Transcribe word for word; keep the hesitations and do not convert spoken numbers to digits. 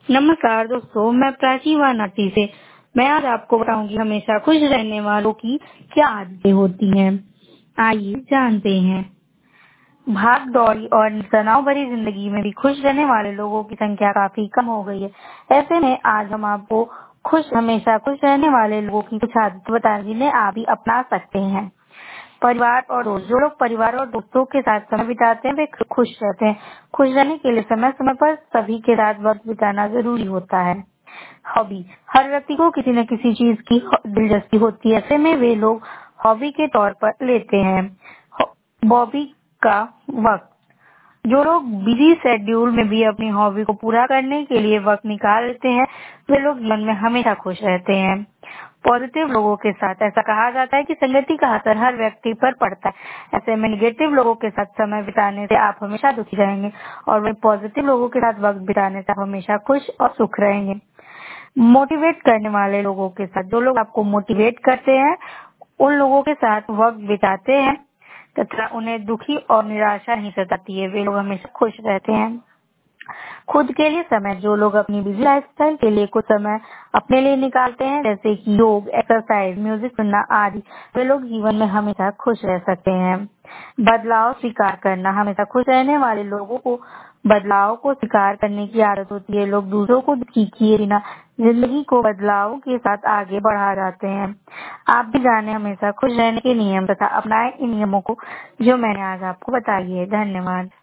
नमस्कार दोस्तों, मैं प्राची वानाटी से मैं आज आपको बताऊंगी हमेशा खुश रहने वालों की क्या आदतें होती हैं। आइए जानते हैं। भाग दौड़ी और तनाव भरी जिंदगी में भी खुश रहने वाले लोगों की संख्या काफी कम हो गई है। ऐसे में आज हम आपको खुश हमेशा खुश रहने वाले लोगों की कुछ आदतें बताएं जिन्हें आप भी अपना सकते हैं। परिवार और दोस्त, जो लोग परिवार और दोस्तों के साथ समय बिताते हैं वे खुश रहते हैं। खुश रहने के लिए समय समय पर सभी के साथ वक्त बिताना जरूरी होता है। हॉबी, हर व्यक्ति को किसी न किसी चीज की दिलचस्पी होती है। ऐसे में वे लोग हॉबी के तौर पर लेते हैं। हॉबी का वक्त, जो लोग बिजी शेड्यूल में भी अपनी हॉबी को पूरा करने के लिए वक्त निकाल लेते हैं वे लोग जीवन में हमेशा खुश रहते हैं। पॉजिटिव लोगों के साथ, ऐसा कहा जाता है कि संगति का असर हर व्यक्ति पर पड़ता है। ऐसे में निगेटिव लोगों के साथ समय बिताने से आप हमेशा दुखी रहेंगे और वही पॉजिटिव लोगों के साथ वक्त बिताने से आप हमेशा खुश और सुख रहेंगे। मोटिवेट करने वाले लोगों के साथ, जो लोग आपको मोटिवेट करते हैं उन लोगों के साथ वक्त बिताते हैं तथा उन्हें दुखी और निराशा नहीं सताती है, वे लोग हमेशा खुश रहते हैं। खुद के लिए समय, जो लोग अपनी बिजी लाइफस्टाइल के लिए कुछ समय अपने लिए निकालते हैं जैसे कि योग, एक्सरसाइज, म्यूजिक सुनना आदि, वे लोग जीवन में हमेशा खुश रह सकते हैं। बदलाव स्वीकार करना, हमेशा खुश रहने वाले लोगों को बदलाव को स्वीकार करने की आदत होती है। लोग दूसरों को दुखी किए बिना जिंदगी को बदलाव के साथ आगे बढ़ा जाते हैं। आप भी जाने हमेशा खुश रहने के नियम तथा अपनाएं इन नियमों को जो मैंने आज आपको बताई है। धन्यवाद।